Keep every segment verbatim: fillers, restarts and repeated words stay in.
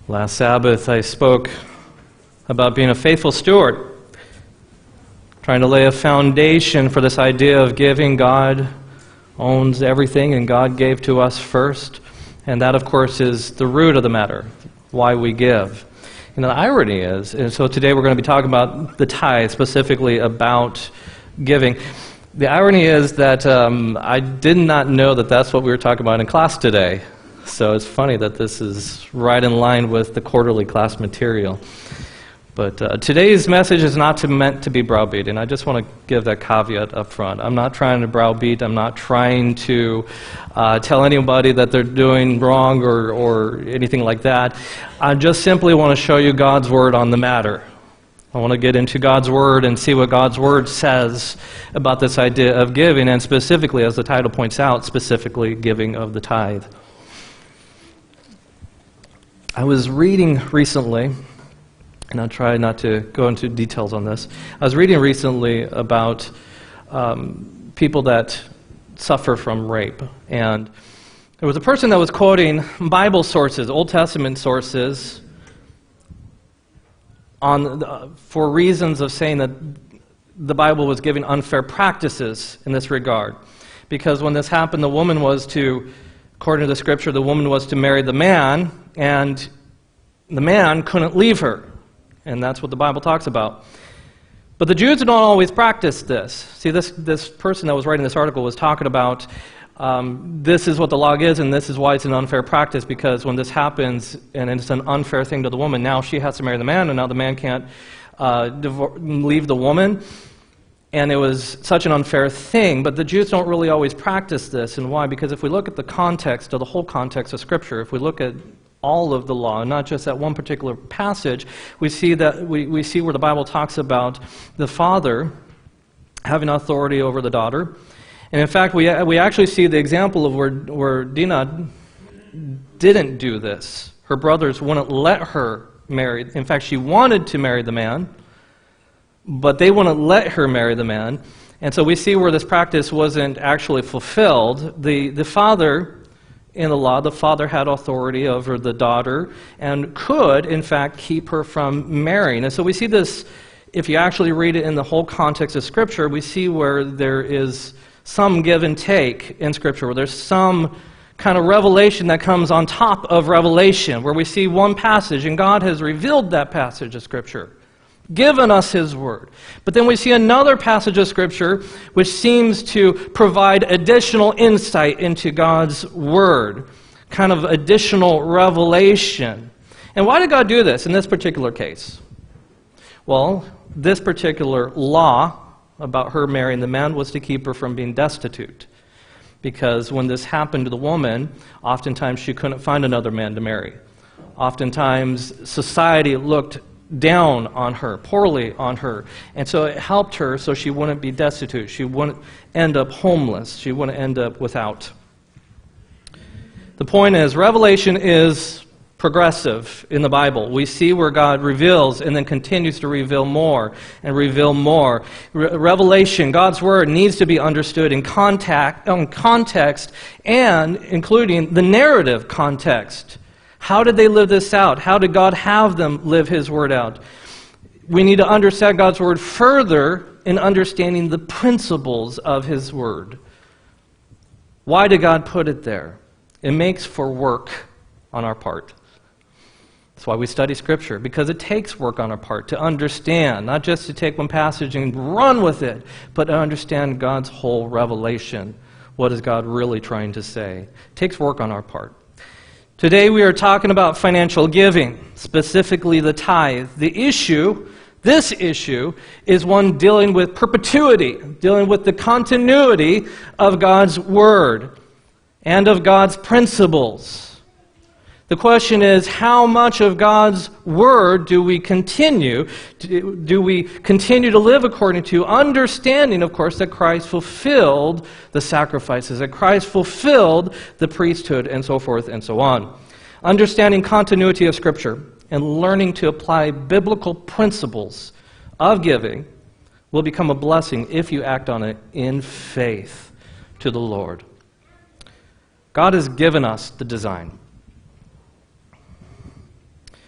Last Sabbath, I spoke about being a faithful steward, trying to lay a foundation for this idea of giving. God owns everything, and God gave to us first. And that, of course, is the root of the matter, why we give. And the irony is, and so today we're going to be talking about the tithe, specifically about giving. The irony is that um, I did not know that that's what we were talking about in class today. So it's funny that this is right in line with the quarterly class material. But uh, today's message is not to, meant to be browbeating. I just want to give that caveat up front. I'm not trying to browbeat. I'm not trying to uh, tell anybody that they're doing wrong or, or anything like that. I just simply want to show you God's Word on the matter. I want to get into God's Word and see what God's Word says about this idea of giving, and specifically, as the title points out, specifically giving of the tithe. I was reading recently, and I'll try not to go into details on this. I was reading recently about um, people that suffer from rape. And there was a person that was quoting Bible sources, Old Testament sources, on uh, for reasons of saying that the Bible was giving unfair practices in this regard. Because when this happened, the woman was to, according to the Scripture, the woman was to marry the man, and the man couldn't leave her. And that's what the Bible talks about. But the Jews don't always practice this. See, this, this person that was writing this article was talking about um, this is what the law is, and this is why it's an unfair practice, because when this happens, and it's an unfair thing to the woman, now she has to marry the man, and now the man can't uh, divor- leave the woman. And it was such an unfair thing, but the Jews don't really always practice this. And why? Because if we look at the context, of the whole context of Scripture, if we look at all of the law, not just that one particular passage, we see that we, we see where the Bible talks about the father having authority over the daughter. And in fact, we we actually see the example of where, where Dinah didn't do this. Her brothers wouldn't let her marry. In fact, she wanted to marry the man, but they wouldn't let her marry the man. And so we see where this practice wasn't actually fulfilled. The, the father, in the law, the father had authority over the daughter and could, in fact, keep her from marrying. And so we see this, if you actually read it in the whole context of Scripture, we see where there is some give and take in Scripture, where there's some kind of revelation that comes on top of revelation, where we see one passage, and God has revealed that passage of Scripture, given us His Word. But then we see another passage of Scripture which seems to provide additional insight into God's Word, kind of additional revelation. And why did God do this in this particular case? Well, this particular law about her marrying the man was to keep her from being destitute. Because when this happened to the woman, oftentimes she couldn't find another man to marry. Oftentimes society looked down on her, poorly on her. And so it helped her so she wouldn't be destitute. She wouldn't end up homeless. She wouldn't end up without. The point is, revelation is progressive in the Bible. We see where God reveals and then continues to reveal more and reveal more. Re- revelation, God's Word, needs to be understood in contact, in context, and including the narrative context. How did they live this out? How did God have them live His Word out? We need to understand God's Word further in understanding the principles of His Word. Why did God put it there? It makes for work on our part. That's why we study Scripture, because it takes work on our part to understand, not just to take one passage and run with it, but to understand God's whole revelation. What is God really trying to say? It takes work on our part. Today we are talking about financial giving, specifically the tithe. The issue, this issue, is one dealing with perpetuity, dealing with the continuity of God's Word and of God's principles. The question is, how much of God's Word do we continue, do we continue to live according to, understanding, of course, that Christ fulfilled the sacrifices, that Christ fulfilled the priesthood, and so forth and so on. Understanding continuity of Scripture and learning to apply biblical principles of giving will become a blessing if you act on it in faith to the Lord. God has given us the design.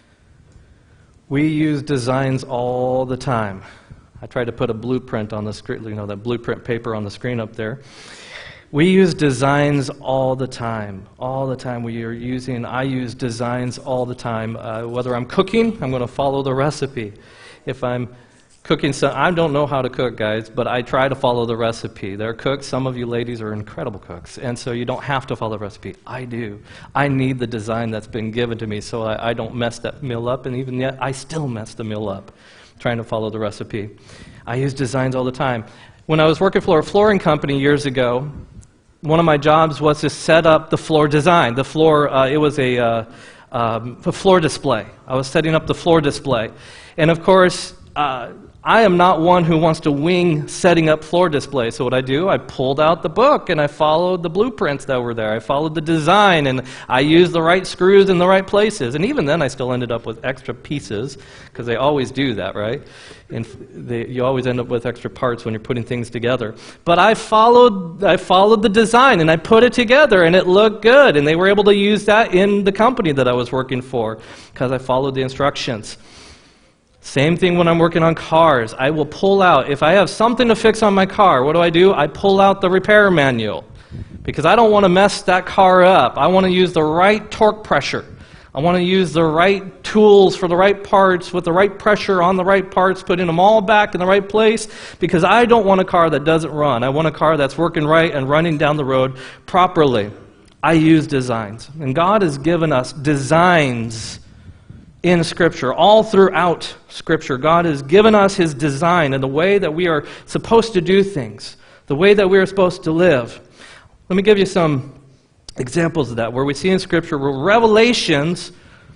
We use designs all the time. I tried to put a blueprint on the screen, you know, that blueprint paper on the screen up there. We use designs all the time. All the time we are using, I use designs all the time. Uh, whether I'm cooking, I'm going to follow the recipe. If I'm cooking, some, I don't know how to cook, guys, but I try to follow the recipe. There are cooks, some of you ladies are incredible cooks, and so you don't have to follow the recipe. I do. I need the design that's been given to me so I, I don't mess that meal up, and even yet, I still mess the meal up trying to follow the recipe. I use designs all the time. When I was working for a flooring company years ago, one of my jobs was to set up the floor design. The floor, uh, it was a, uh, um, a floor display. I was setting up the floor display. And of course, uh, I am not one who wants to wing setting up floor displays. So what I do, I pulled out the book and I followed the blueprints that were there. I followed the design and I used the right screws in the right places. And even then I still ended up with extra pieces because they always do that, right? And they, you always end up with extra parts when you're putting things together. But I followed, I followed the design and I put it together and it looked good. And they were able to use that in the company that I was working for because I followed the instructions. Same thing when I'm working on cars. I will pull out, if I have something to fix on my car, what do I do? I pull out the repair manual because I don't want to mess that car up. I want to use the right torque pressure. I want to use the right tools for the right parts with the right pressure on the right parts, putting them all back in the right place because I don't want a car that doesn't run. I want a car that's working right and running down the road properly. I use designs. And God has given us designs in Scripture, all throughout Scripture. God has given us His design and the way that we are supposed to do things, the way that we are supposed to live. Let me give you some examples of that, where we see in Scripture where revelations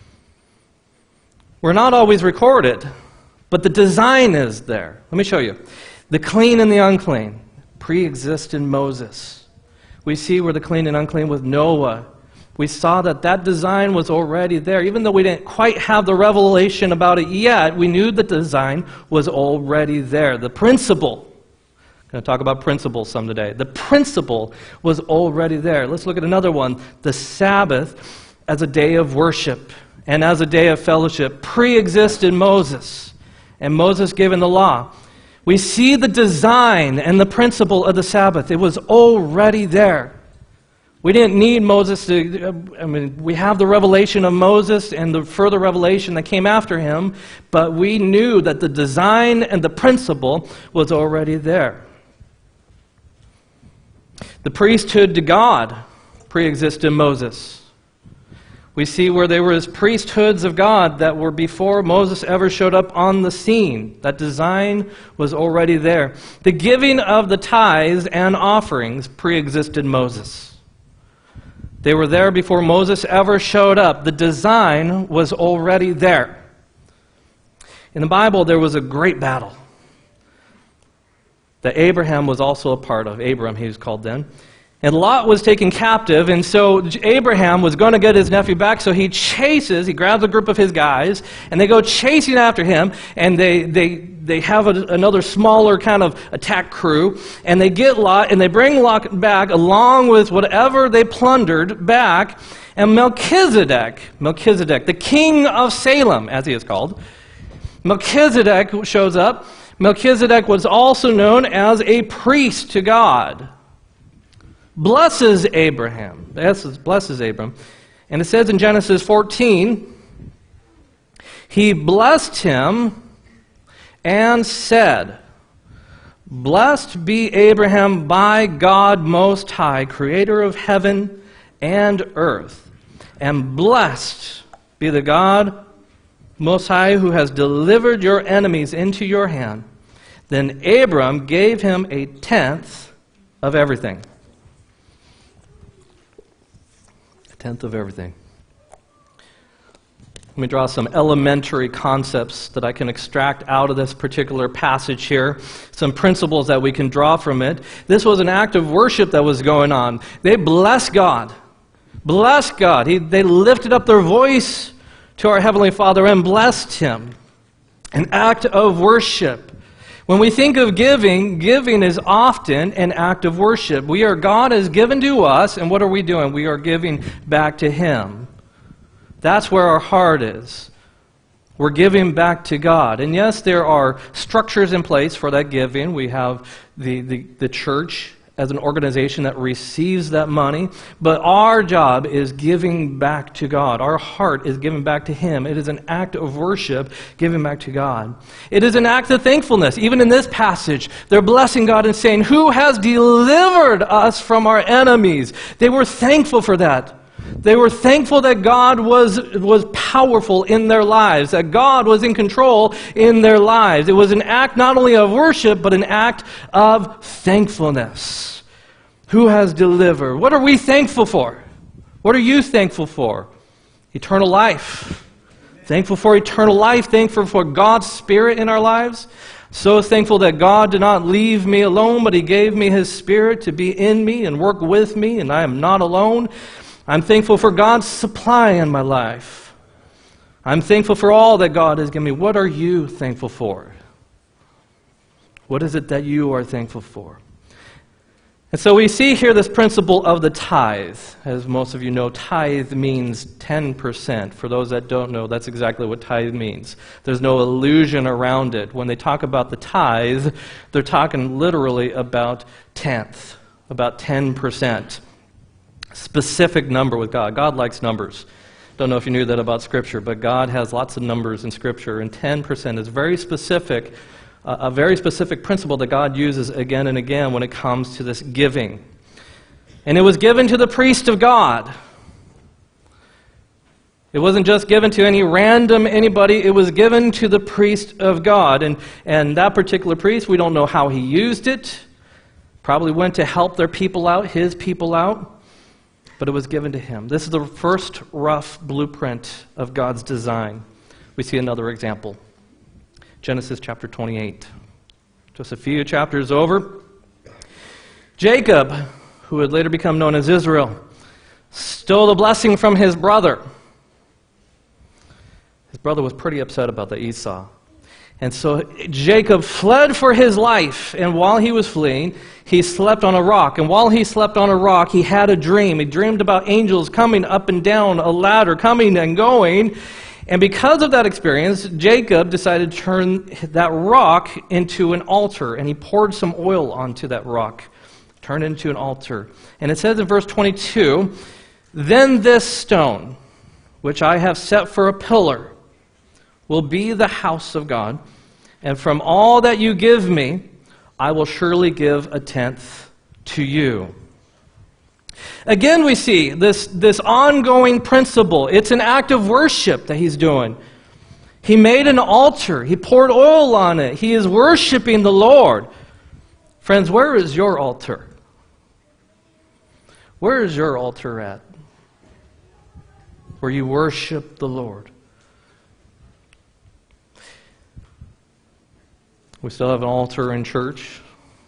were not always recorded, but the design is there. Let me show you. The clean and the unclean pre-exist in Moses. We see where the clean and unclean with Noah. We saw that that design was already there. Even though we didn't quite have the revelation about it yet, we knew the design was already there. The principle, I'm going to talk about principles some today. The principle was already there. Let's look at another one. The Sabbath as a day of worship and as a day of fellowship pre-exist in Moses. And Moses given the law. We see the design and the principle of the Sabbath. It was already there. We didn't need Moses to, I mean, we have the revelation of Moses and the further revelation that came after him, but we knew that the design and the principle was already there. The priesthood to God pre-existed in Moses. We see where they were as priesthoods of God that were before Moses ever showed up on the scene. That design was already there. The giving of the tithes and offerings pre-existed Moses. They were there before Moses ever showed up. The design was already there. In the Bible, there was a great battle that Abraham was also a part of. Abram, he was called then. And Lot was taken captive, and so Abraham was going to get his nephew back, so he chases, he grabs a group of his guys, and they go chasing after him, and they they they have a, another smaller kind of attack crew, and they get Lot, and they bring Lot back along with whatever they plundered back, and Melchizedek, Melchizedek, the king of Salem, as he is called, Melchizedek shows up. Melchizedek was also known as a priest to God. Blesses Abraham. Blesses Abram. And it says in Genesis fourteen, he blessed him and said, "Blessed be Abraham by God Most High, creator of heaven and earth. And blessed be the God Most High who has delivered your enemies into your hand." Then Abram gave him a tenth of everything. Tenth of everything. Let me draw some elementary concepts that I can extract out of this particular passage here. Some principles that we can draw from it. This was an act of worship that was going on. They blessed God. Blessed God. He, they lifted up their voice to our Heavenly Father and blessed Him. An act of worship. When we think of giving, giving is often an act of worship. We are, God has given to us, and what are we doing? We are giving back to Him. That's where our heart is. We're giving back to God. And yes, there are structures in place for that giving. We have the, the, the church as an organization that receives that money. But our job is giving back to God. Our heart is giving back to Him. It is an act of worship, giving back to God. It is an act of thankfulness. Even in this passage, they're blessing God and saying, "Who has delivered us from our enemies?" They were thankful for that. They were thankful that God was, was powerful in their lives, that God was in control in their lives. It was an act not only of worship, but an act of thankfulness. Who has delivered? What are we thankful for? What are you thankful for? Eternal life. Thankful for eternal life. Thankful for God's Spirit in our lives. So thankful that God did not leave me alone, but He gave me His Spirit to be in me and work with me, and I am not alone. I'm thankful for God's supply in my life. I'm thankful for all that God has given me. What are you thankful for? What is it that you are thankful for? And so we see here this principle of the tithe. As most of you know, tithe means ten percent. For those that don't know, that's exactly what tithe means. There's no illusion around it. When they talk about the tithe, they're talking literally about tenth, about ten percent. Specific number with God. God likes numbers. Don't know if you knew that about Scripture, but God has lots of numbers in Scripture, and ten percent is very specific, uh, a very specific principle that God uses again and again when it comes to this giving. And it was given to the priest of God. It wasn't just given to any random anybody, it was given to the priest of God. And, and that particular priest, we don't know how he used it. Probably went to help their people out, his people out. But it was given to him. This is the first rough blueprint of God's design. We see another example. Genesis chapter twenty-eight. Just a few chapters over. Jacob, who would later become known as Israel, stole the blessing from his brother. His brother was pretty upset about that, Esau. And so Jacob fled for his life, and while he was fleeing, he slept on a rock. And while he slept on a rock, he had a dream. He dreamed about angels coming up and down a ladder, coming and going. And because of that experience, Jacob decided to turn that rock into an altar, and he poured some oil onto that rock, turned it into an altar. And it says in verse twenty-two, "Then this stone, which I have set for a pillar, will be the house of God, and from all that you give me, I will surely give a tenth to you." Again, we see this, this ongoing principle. It's an act of worship that he's doing. He made an altar. He poured oil on it. He is worshiping the Lord. Friends, where is your altar? Where is your altar at? Where you worship the Lord. We still have an altar in church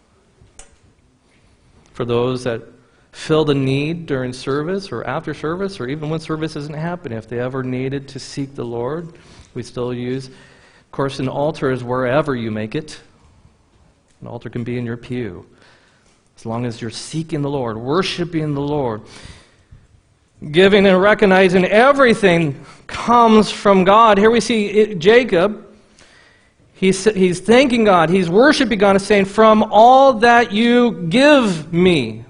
for those that fill the need during service or after service or even when service isn't happening. If they ever needed to seek the Lord, we still use. Of course, an altar is wherever you make it. An altar can be in your pew. As long as you're seeking the Lord, worshiping the Lord. Giving and recognizing everything comes from God. Here we see it, Jacob. He's, he's thanking God. He's worshiping God and saying, "From all that you give me."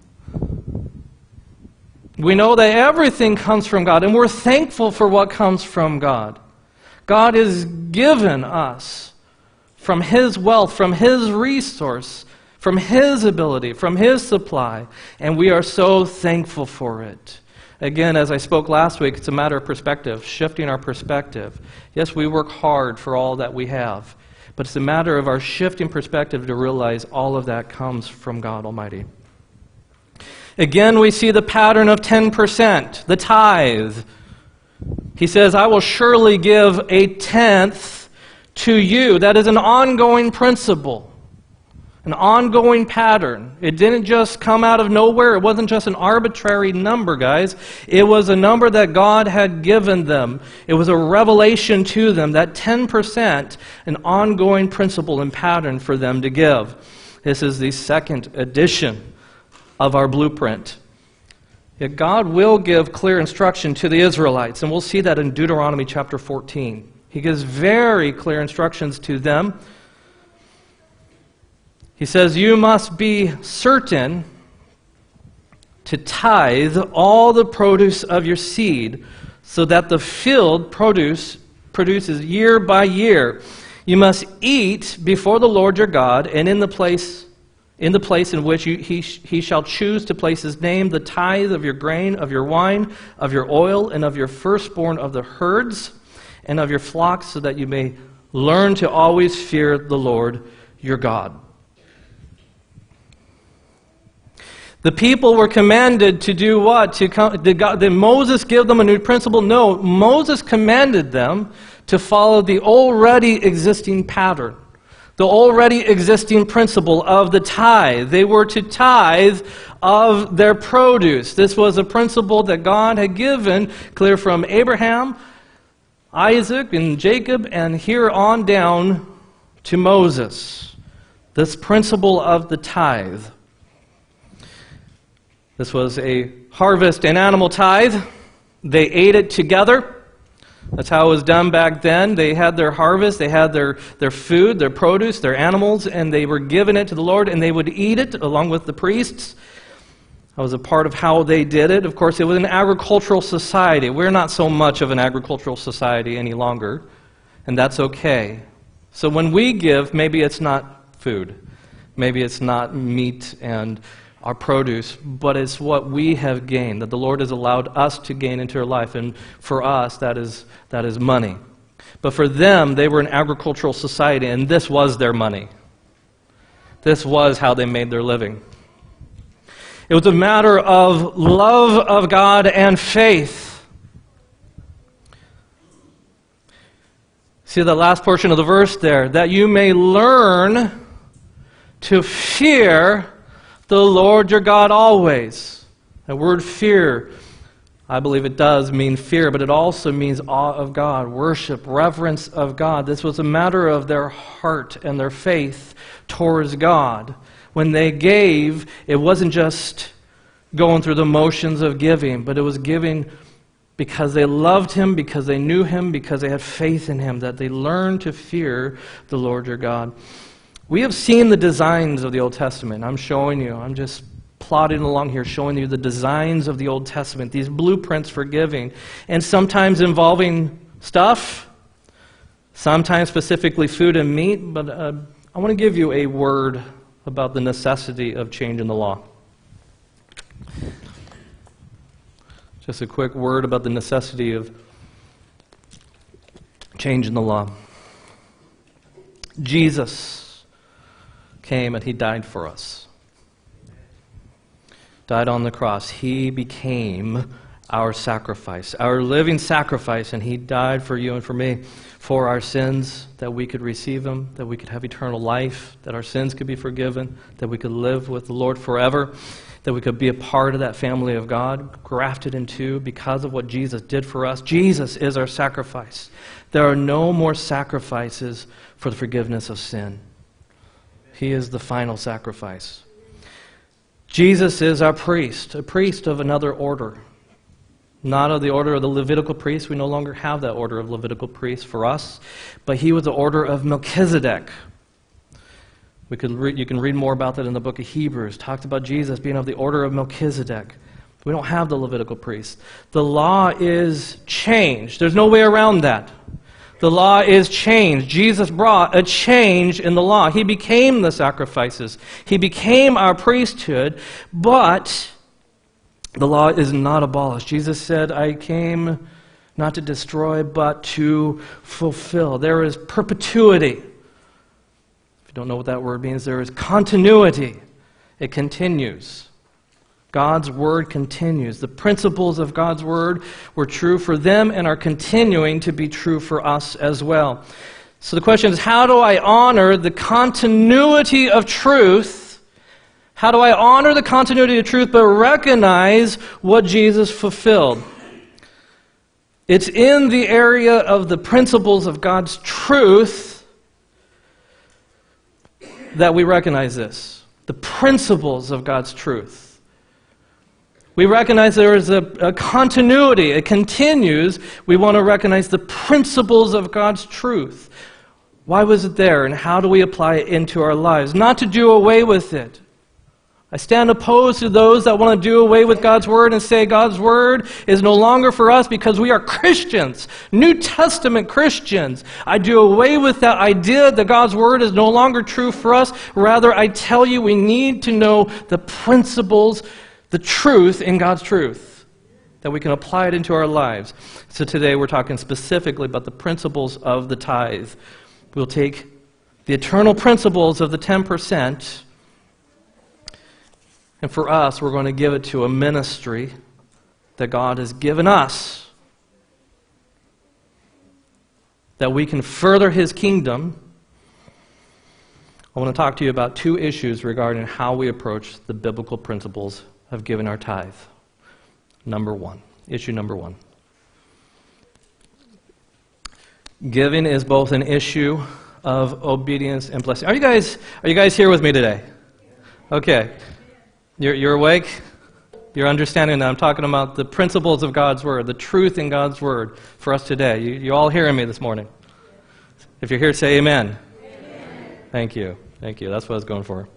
We know that everything comes from God, and we're thankful for what comes from God. God has given us from His wealth, from His resource, from His ability, from His supply, and we are so thankful for it. Again, as I spoke last week, it's a matter of perspective, shifting our perspective. Yes, we work hard for all that we have, but it's a matter of our shifting perspective to realize all of that comes from God Almighty. Again, we see the pattern of ten percent, the tithe. He says, "I will surely give a tenth to you." That is an ongoing principle. An ongoing pattern. It didn't just come out of nowhere. It wasn't just an arbitrary number, guys. It was a number that God had given them. It was a revelation to them, that ten percent, an ongoing principle and pattern for them to give. This is the second edition of our blueprint. Yet God will give clear instruction to the Israelites, and we'll see that in Deuteronomy chapter fourteen. He gives very clear instructions to them. He says, you must be certain to tithe all the produce of your seed, so that the field produce produces year by year. You must eat before the Lord your God, and in the place in the place in which you, he, he shall choose to place his name, the tithe of your grain, of your wine, of your oil, and of your firstborn of the herds, and of your flocks, so that you may learn to always fear the Lord your God. The people were commanded to do what? To come, did, God, did Moses give them a new principle? No, Moses commanded them to follow the already existing pattern, the already existing principle of the tithe. They were to tithe of their produce. This was a principle that God had given clear from Abraham, Isaac, and Jacob, and here on down to Moses. This principle of the tithe. This was a harvest and animal tithe. They ate it together. That's how it was done back then. They had their harvest, they had their, their food, their produce, their animals, and they were giving it to the Lord, and they would eat it along with the priests. That was a part of how they did it. Of course, it was an agricultural society. We're not so much of an agricultural society any longer, and that's okay. So when we give, maybe it's not food. Maybe it's not meat and our produce, but it's what we have gained, that the Lord has allowed us to gain into our life, and for us, that is that is money. But for them, they were an agricultural society, and this was their money. This was how they made their living. It was a matter of love of God and faith. See the last portion of the verse there, that you may learn to fear the Lord your God always. The word fear, I believe it does mean fear, but it also means awe of God, worship, reverence of God. This was a matter of their heart and their faith towards God. When they gave, it wasn't just going through the motions of giving, but it was giving because they loved Him, because they knew Him, because they had faith in Him, that they learned to fear the Lord your God. We have seen the designs of the Old Testament. I'm showing you. I'm just plodding along here, showing you the designs of the Old Testament, these blueprints for giving, and sometimes involving stuff, sometimes specifically food and meat, but uh, I want to give you a word about the necessity of changing the law. Just a quick word about the necessity of changing the law. Jesus came and He died for us. Died on the cross. He became our sacrifice, our living sacrifice, and He died for you and for me, for our sins, that we could receive Him, that we could have eternal life, that our sins could be forgiven, that we could live with the Lord forever, that we could be a part of that family of God, grafted into because of what Jesus did for us. Jesus is our sacrifice. There are no more sacrifices for the forgiveness of sin. He is the final sacrifice. Jesus is our priest, a priest of another order. Not of the order of the Levitical priests. We no longer have that order of Levitical priests for us. But he was the order of Melchizedek. We could re- you can read more about that in the book of Hebrews. Talked about Jesus being of the order of Melchizedek. We don't have the Levitical priests. The law is changed. There's no way around that. The law is changed. Jesus brought a change in the law. He became the sacrifices. He became our priesthood, but the law is not abolished. Jesus said, I came not to destroy, but to fulfill. There is perpetuity. If you don't know what that word means, there is continuity. It continues. God's Word continues. The principles of God's Word were true for them and are continuing to be true for us as well. So the question is, how do I honor the continuity of truth? How do I honor the continuity of truth but recognize what Jesus fulfilled? It's in the area of the principles of God's truth that we recognize this. The principles of God's truth. We recognize there is a, a continuity. It continues. We want to recognize the principles of God's truth. Why was it there, and how do we apply it into our lives? Not to do away with it. I stand opposed to those that want to do away with God's Word and say God's Word is no longer for us because we are Christians, New Testament Christians. I do away with that idea that God's Word is no longer true for us. Rather, I tell you we need to know the principles, the truth in God's truth, that we can apply it into our lives. So today we're talking specifically about the principles of the tithe. We'll take the eternal principles of the ten percent, and for us, we're going to give it to a ministry that God has given us, that we can further His kingdom. I want to talk to you about two issues regarding how we approach the biblical principles of giving our tithe. Number one, issue number one. Giving is both an issue of obedience and blessing. Are you guys, are you guys here with me today? Okay. You're, you're awake? You're understanding that I'm talking about the principles of God's Word, the truth in God's Word for us today. You, you all hearing me this morning? If you're here, say amen. Amen. Thank you. Thank you. That's what I was going for.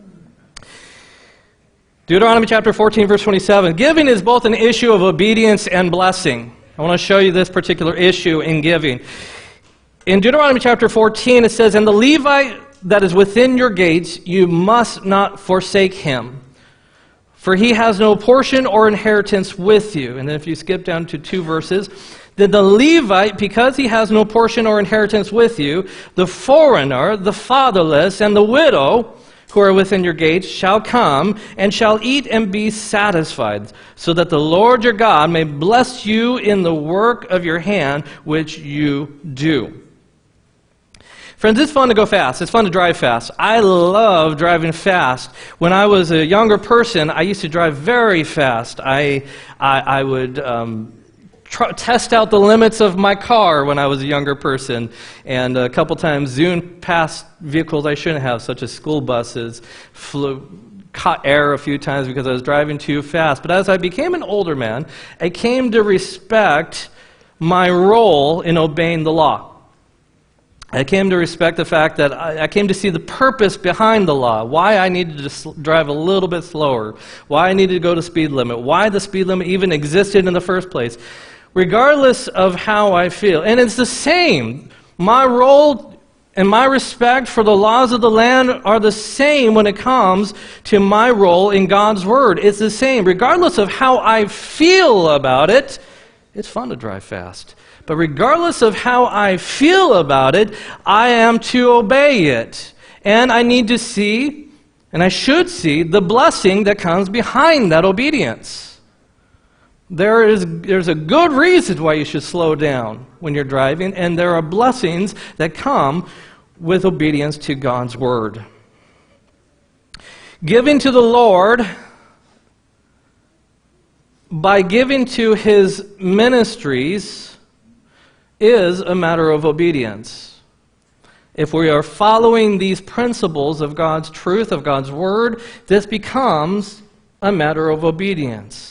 Deuteronomy chapter fourteen, verse twenty-seven. Giving is both an issue of obedience and blessing. I want to show you this particular issue in giving. In Deuteronomy chapter fourteen, it says, "And the Levite that is within your gates, you must not forsake him, for he has no portion or inheritance with you." And then if you skip down to two verses, "Then the Levite, because he has no portion or inheritance with you, the foreigner, the fatherless, and the widow who are within your gates shall come and shall eat and be satisfied, so that the Lord your God may bless you in the work of your hand which you do." Friends, it's fun to go fast. It's fun to drive fast. I love driving fast. When I was a younger person, I used to drive very fast. I I, I would um, tr- test out the limits of my car when I was a younger person, and a couple times zoomed past vehicles I shouldn't have, such as school buses, flew, caught air a few times because I was driving too fast. But as I became an older man, I came to respect my role in obeying the law. I came to respect the fact that I, I came to see the purpose behind the law, why I needed to sl- drive a little bit slower, why I needed to go to speed limit, why the speed limit even existed in the first place, regardless of how I feel. And it's the same. My role and my respect for the laws of the land are the same when it comes to my role in God's Word. It's the same. Regardless of how I feel about it, it's fun to drive fast. But regardless of how I feel about it, I am to obey it. And I need to see, and I should see, the blessing that comes behind that obedience. There is there's a good reason why you should slow down when you're driving, and there are blessings that come with obedience to God's Word. Giving to the Lord, by giving to His ministries, is a matter of obedience. If we are following these principles of God's truth, of God's Word, this becomes a matter of obedience.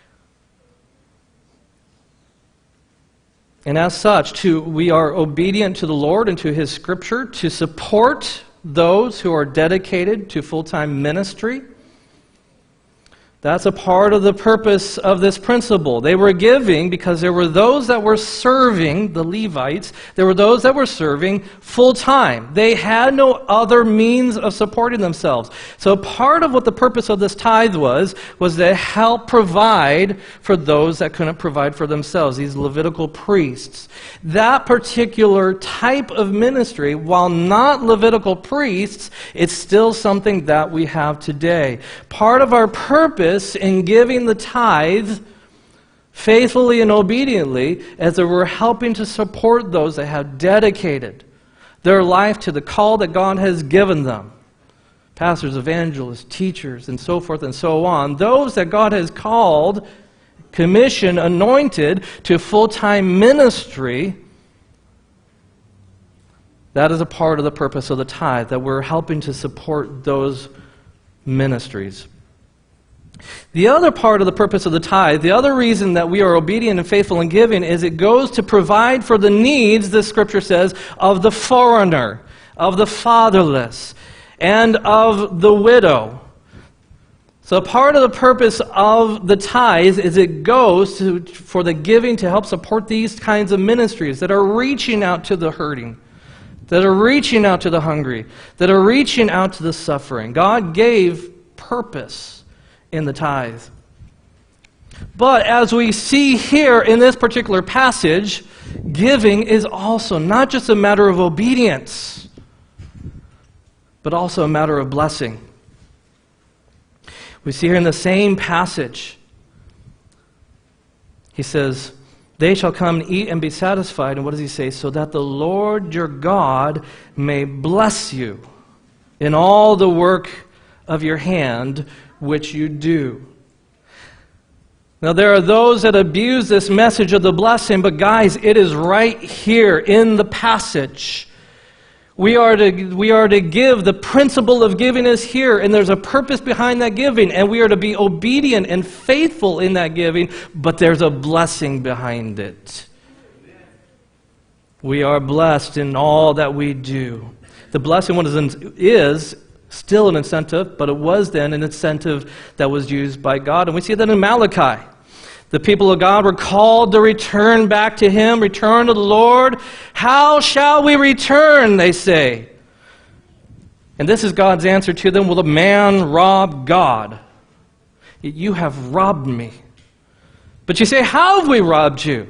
And as such, to, we are obedient to the Lord and to His Scripture to support those who are dedicated to full-time ministry. That's a part of the purpose of this principle. They were giving because there were those that were serving, the Levites, there were those that were serving full-time. They had no other means of supporting themselves. So part of what the purpose of this tithe was, was to help provide for those that couldn't provide for themselves, these Levitical priests. That particular type of ministry, while not Levitical priests, it's still something that we have today. Part of our purpose in giving the tithe faithfully and obediently as that we're helping to support those that have dedicated their life to the call that God has given them. Pastors, evangelists, teachers, and so forth and so on. Those that God has called, commissioned, anointed to full-time ministry. That is a part of the purpose of the tithe, that we're helping to support those ministries. The other part of the purpose of the tithe, the other reason that we are obedient and faithful in giving, is it goes to provide for the needs, the Scripture says, of the foreigner, of the fatherless, and of the widow. So part of the purpose of the tithe is it goes to, for the giving to help support these kinds of ministries that are reaching out to the hurting, that are reaching out to the hungry, that are reaching out to the suffering. God gave purpose in the tithe. But as we see here in this particular passage, giving is also not just a matter of obedience, but also a matter of blessing. We see here in the same passage, he says, they shall come and eat and be satisfied. And what does he say? So that the Lord your God may bless you in all the work of your hand which you do. Now there are those that abuse this message of the blessing, but guys, it is right here in the passage. We are to, we are to give. The principle of giving is here, and there's a purpose behind that giving, and we are to be obedient and faithful in that giving, but there's a blessing behind it. We are blessed in all that we do. The blessing what is, is still an incentive, but it was then an incentive that was used by God. And we see that in Malachi. The people of God were called to return back to Him, return to the Lord. How shall we return, they say. And this is God's answer to them. Will a man rob God? You have robbed me. But you say, how have we robbed you?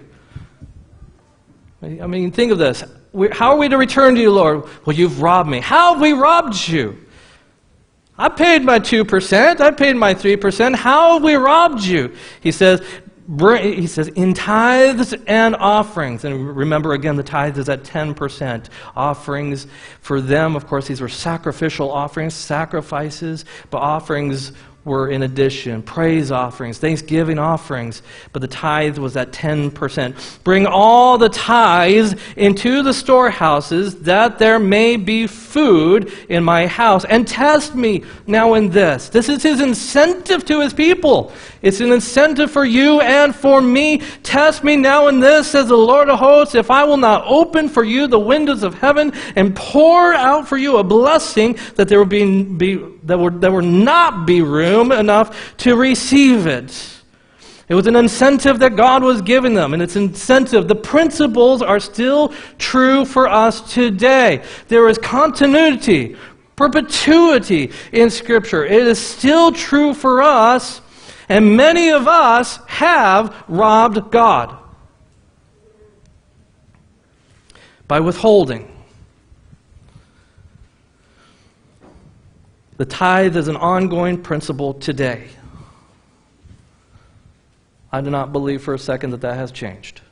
I mean, think of this. How are we to return to you, Lord? Well, you've robbed me. How have we robbed you? I paid my two percent. I paid my three percent. How have we robbed you? He says, he says, in tithes and offerings. And remember, again, the tithe is at ten percent. Offerings, for them, of course, these were sacrificial offerings, sacrifices, but offerings were in addition. Praise offerings, thanksgiving offerings, but the tithe was at ten percent. Bring all the tithes into the storehouses, that there may be food in my house. And test me now in this. This is his incentive to his people. It's an incentive for you and for me. Test me now in this, says the Lord of hosts, if I will not open for you the windows of heaven and pour out for you a blessing, that there will be, be that would there will not be room enough to receive it. It was an incentive that God was giving them, and it's incentive. The principles are still true for us today. There is continuity, perpetuity in Scripture. It is still true for us, and many of us have robbed God by withholding. The tithe is an ongoing principle today. I do not believe for a second that that has changed.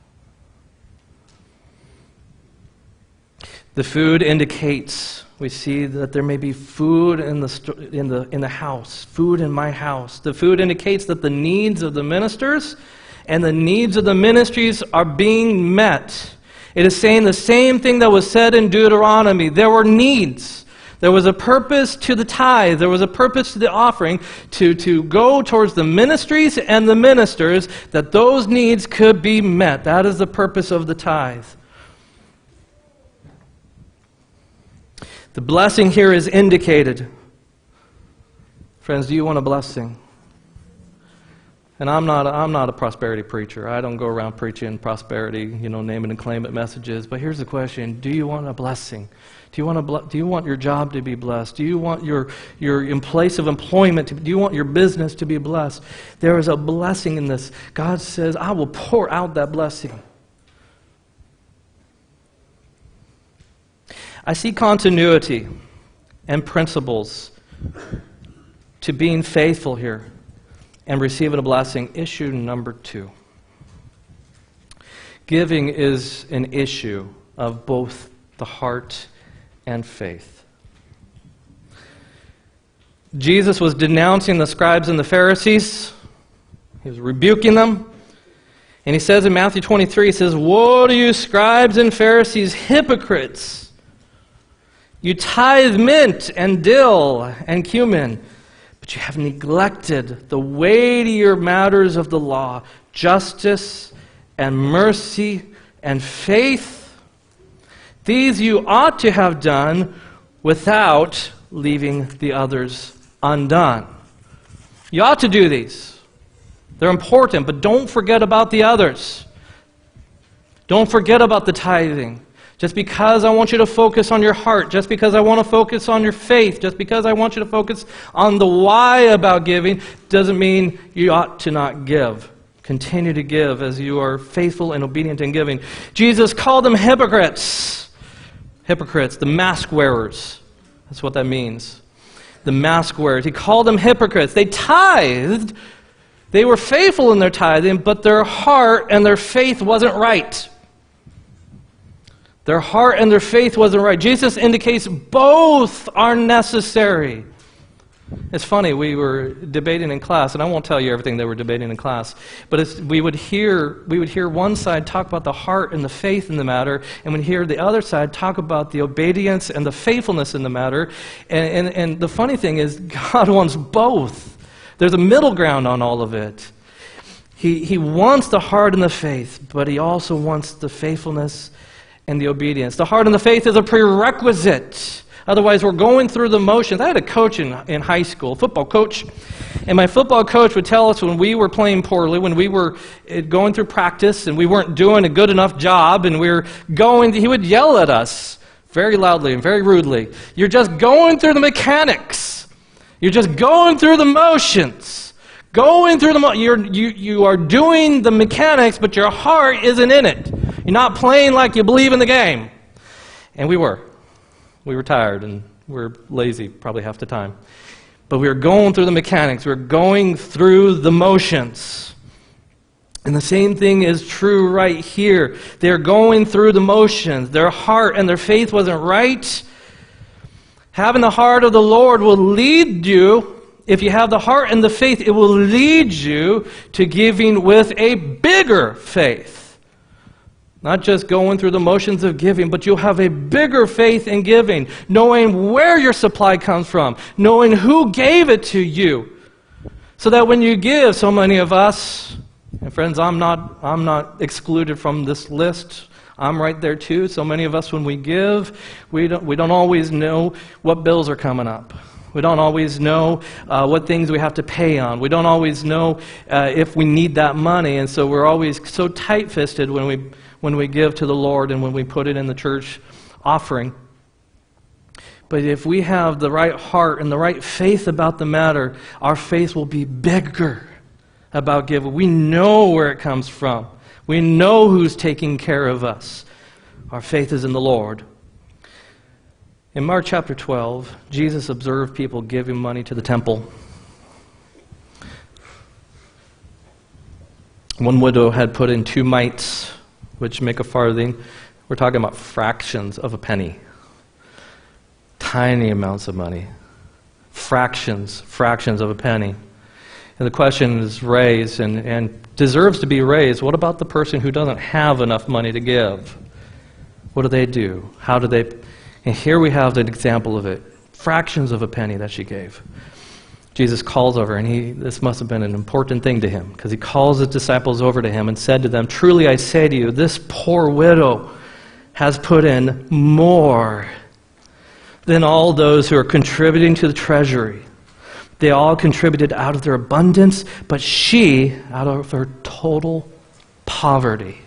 The food indicates, we see that there may be food in the in the in the house, food in my house. The food indicates that the needs of the ministers and the needs of the ministries are being met. It is saying the same thing that was said in Deuteronomy. There were needs. There was a purpose to the tithe. There was a purpose to the offering to, to go towards the ministries and the ministers, that those needs could be met. That is the purpose of the tithe. The blessing here is indicated. Friends, do you want a blessing? And I'm not, I'm not a prosperity preacher. I don't go around preaching prosperity, you know, name it and claim it messages. But here's the question. Do you want a blessing? Do you want to, do you want your job to be blessed? Do you want your, your in place of employment, to, do you want your business to be blessed? There is a blessing in this. God says, I will pour out that blessing. I see continuity and principles to being faithful here and receiving a blessing. Issue number two. Giving is an issue of both the heart and faith. Jesus was denouncing the scribes and the Pharisees. He was rebuking them. And he says in Matthew twenty-three, he says, woe to you scribes and Pharisees, hypocrites! You tithe mint and dill and cumin, but you have neglected the weightier matters of the law, justice and mercy and faith. These you ought to have done without leaving the others undone. You ought to do these. They're important, but don't forget about the others. Don't forget about the tithing. Just because I want you to focus on your heart, just because I want to focus on your faith, just because I want you to focus on the why about giving, doesn't mean you ought to not give. Continue to give as you are faithful and obedient in giving. Jesus called them hypocrites. Hypocrites, the mask wearers. That's what that means. The mask wearers. He called them hypocrites. They tithed. They were faithful in their tithing, but their heart and their faith wasn't right. Their heart and their faith wasn't right. Jesus indicates both are necessary. It's funny, we were debating in class, and I won't tell you everything they were debating in class, but it's, we would hear we would hear one side talk about the heart and the faith in the matter, and we'd hear the other side talk about the obedience and the faithfulness in the matter. And, and, and the funny thing is, God wants both. There's a middle ground on all of it. He, he wants the heart and the faith, but He also wants the faithfulness and the obedience. The heart and the faith is a prerequisite. Otherwise, we're going through the motions. I had a coach in, in high school, a football coach, and my football coach would tell us when we were playing poorly, when we were going through practice and we weren't doing a good enough job and we were going, he would yell at us very loudly and very rudely. You're just going through the mechanics. You're just going through the motions. Going through the mo- you're, you you are doing the mechanics, but your heart isn't in it. You're not playing like you believe in the game. And we were. We were tired and we were lazy probably half the time. But we were going through the mechanics. We were going through the motions. And the same thing is true right here. They're going through the motions. Their heart and their faith wasn't right. Having the heart of the Lord will lead you. If you have the heart and the faith, it will lead you to giving with a bigger faith. Not just going through the motions of giving, but you'll have a bigger faith in giving, knowing where your supply comes from, knowing who gave it to you. So that when you give, so many of us, and friends, I'm not, I'm not excluded from this list. I'm right there too. So many of us, when we give, we don't, we don't always know what bills are coming up. We don't always know uh, what things we have to pay on. We don't always know uh, if we need that money, and so we're always so tight-fisted when we when we give to the Lord and when we put it in the church offering. But if we have the right heart and the right faith about the matter, our faith will be bigger about giving. We know where it comes from. We know who's taking care of us. Our faith is in the Lord. In Mark chapter twelve, Jesus observed people giving money to the temple. One widow had put in two mites, which make a farthing. We're talking about fractions of a penny. Tiny amounts of money. Fractions, fractions of a penny. And the question is raised and, and deserves to be raised. What about the person who doesn't have enough money to give? What do they do? How do they... And here we have an example of it. Fractions of a penny that she gave. Jesus calls over, and he this must have been an important thing to him, because he calls his disciples over to him and said to them, "Truly I say to you, this poor widow has put in more than all those who are contributing to the treasury. They all contributed out of their abundance, but she out of her total poverty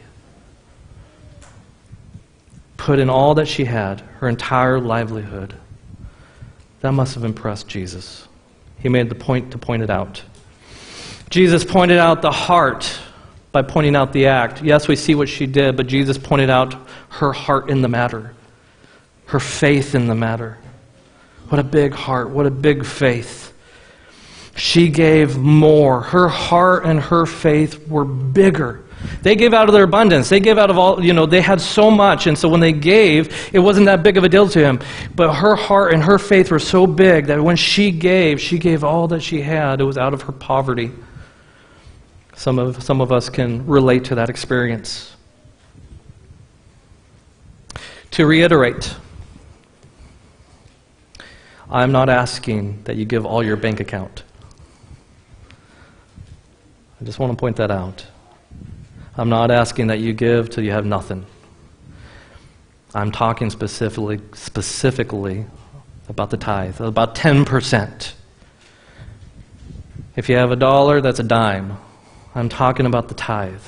put in all that she had, her entire livelihood." That must have impressed Jesus. He made the point to point it out. Jesus pointed out the heart by pointing out the act. Yes, we see what she did, but Jesus pointed out her heart in the matter, her faith in the matter. What a big heart, what a big faith. She gave more. Her heart and her faith were bigger. They gave out of their abundance. They gave out of all, you know, they had so much, and so when they gave, it wasn't that big of a deal to him. But her heart and her faith were so big that when she gave, she gave all that she had. It was out of her poverty. Some of, some of us can relate to that experience. To reiterate, I'm not asking that you give all your bank account. I just want to point that out. I'm not asking that you give till you have nothing. I'm talking specifically, specifically about the tithe, about ten percent. If you have a dollar, that's a dime. I'm talking about the tithe.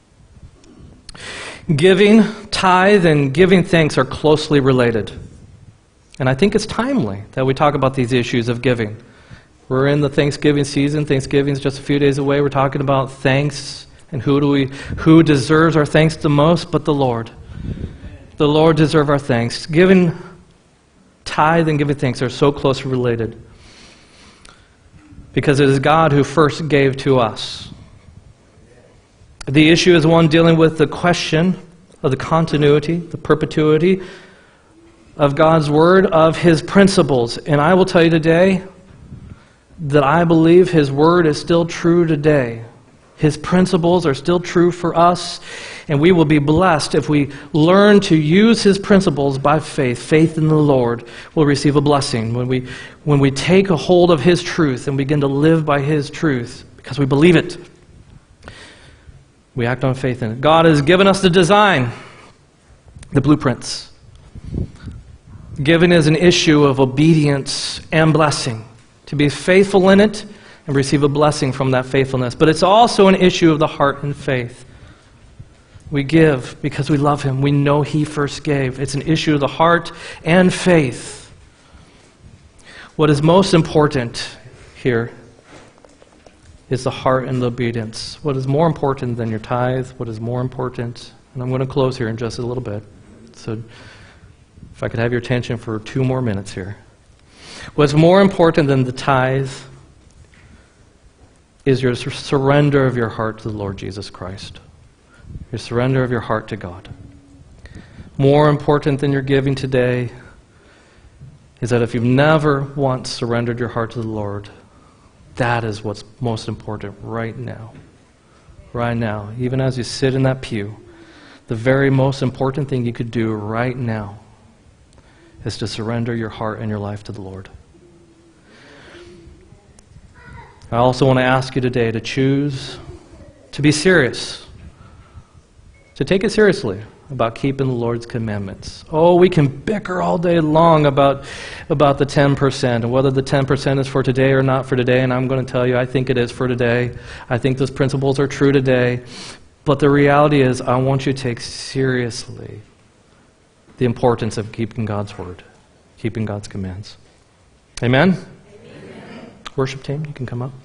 Giving, tithe, and giving thanks are closely related. And I think it's timely that we talk about these issues of giving. We're in the Thanksgiving season. Thanksgiving is just a few days away. We're talking about thanks and who do we, who deserves our thanks the most but the Lord. The Lord deserves our thanks. Giving tithe and giving thanks are so closely related because it is God who first gave to us. The issue is one dealing with the question of the continuity, the perpetuity of God's Word, of His principles. And I will tell you today that I believe His Word is still true today. His principles are still true for us, and we will be blessed if we learn to use His principles by faith. Faith in the Lord will receive a blessing when we, when we take a hold of His truth and begin to live by His truth because we believe it. We act on faith in it. God has given us the design, the blueprints. Giving is an issue of obedience and blessing. To be faithful in it and receive a blessing from that faithfulness. But it's also an issue of the heart and faith. We give because we love Him. We know He first gave. It's an issue of the heart and faith. What is most important here is the heart and the obedience. What is more important than your tithe? What is more important? And I'm going to close here in just a little bit. So if I could have your attention for two more minutes here. What's more important than the tithe is your surrender of your heart to the Lord Jesus Christ. Your surrender of your heart to God. More important than your giving today is that if you've never once surrendered your heart to the Lord, that is what's most important right now. Right now. Even as you sit in that pew, the very most important thing you could do right now is to surrender your heart and your life to the Lord. I also want to ask you today to choose to be serious, to take it seriously about keeping the Lord's commandments. Oh, we can bicker all day long about, about the ten percent and whether the ten percent is for today or not for today, and I'm going to tell you I think it is for today. I think those principles are true today. But the reality is I want you to take seriously the importance of keeping God's word, keeping God's commands. Amen? Amen. Worship team, you can come up.